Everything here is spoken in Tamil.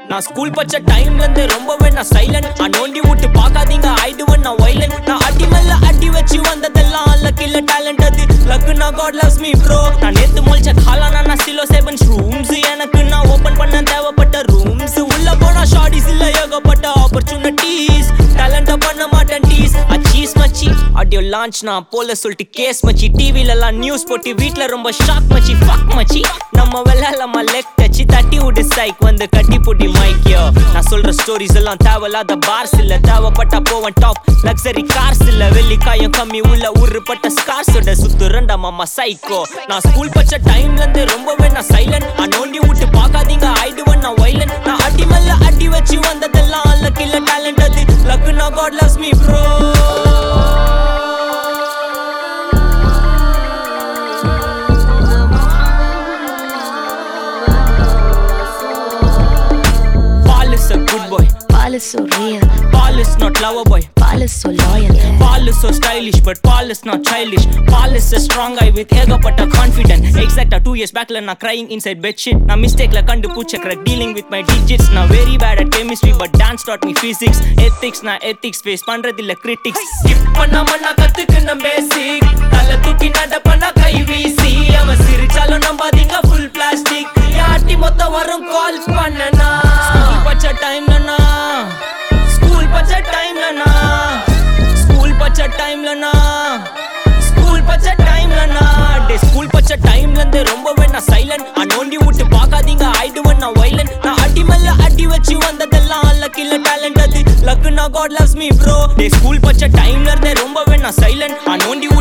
நான் ஸ்கூல் பச்ச டைம்ல இருந்து ரொம்பவே நான் சைலண்ட் நோண்டி விட்டு பாக்காதீங்க ஆயிடுவேன் நான் வைலண்ட் நான் அடி மேல அடி வச்சு வந்ததெல்லாம் லக் இல்ல டேலண்ட் அது லக் நான் God loves me bro நான் நேத்து மொழிச்ச காலானா நான் சிலோ 7 ரூம்ஸ் எனக்கு நான் ஓபன் பண்ண தேவைப்பட்ட ரூம்ஸ் உள்ள போனா ஷார்டிஸ் இல்ல ஏகப்பட்ட ஆப்பர்ச்சுனிட்டிஸ் டேலண்ட பண்ண மாட்டேன் டீஸ் அச்சீஸ் மச்சி ஆடியோ லான்ச் நான் போல சொல்லிட்டு கேஸ் மச்சி டிவில எல்லாம் நியூஸ் போட்டு வீட்ல ரொம்ப ஷாக் மச்சி ஃபக் மச்சி நம்ம வெள்ளலமா லெக் டச்சி தட்டி விடு சைக் வந்து கட்டி புடி மைக்கியோ நான் சொல்ற ஸ்டோரிஸ் எல்லாம் தேவையில்லாத பார்ஸ் இல்ல தேவைப்பட்டா போவன் டாப் லக்ஸரி கார்ஸ் இல்ல வெள்ளிக்காயம் கம்மி உள்ள உருப்பட்ட ஸ்கார்ஸோட சுத்துறண்டா மாமா சைக்கோ நான் ஸ்கூல் பச்ச டைம்ல இருந்து ரொம்பவே நான் சைலண்ட் நோண்டி விட்டு பாக்காதீங்க ஆயிடுவேன் நான் வைலண்ட் நான் அடி மேல அடி வச்சு வந்ததெல்லாம் லக் இல்ல டேலண்ட் அது லக் நான் God loves me bro a good boy. Paul is so real. Paul is not lover boy. Paul is so loyal. Paul is so stylish, but Paul is not childish. Paul is a strong guy with ego but a confident. Exact 2 years back, na crying inside bed shit. Na mistake la kandu pucha crack dealing with my digits. Na very bad at chemistry, but dance taught me physics. Ethics na ethics face pandradilla critics. Skip panna manna kathukuna basic. Thala thuki nada panna kai veesi. Ava sirichalo nambadinga full plastic. Yaati motta varum calls pannana. School pacha time la na. School pacha time la na. School pacha time la na. School pacha time la na. De school pacha time la de ரொம்பவே நான் சைலண்ட் நோண்டி விட்டு பாக்காதீங்க ஆயிடுவேன் நான் வைலண்ட் நான் அடி மேல அடி வச்சு வந்ததெல்லாம் லக் இல்ல டேலண்ட் அது லக் நான் God loves me bro de school pacha time la de ரொம்பவே நான் சைலண்ட் நோண்டி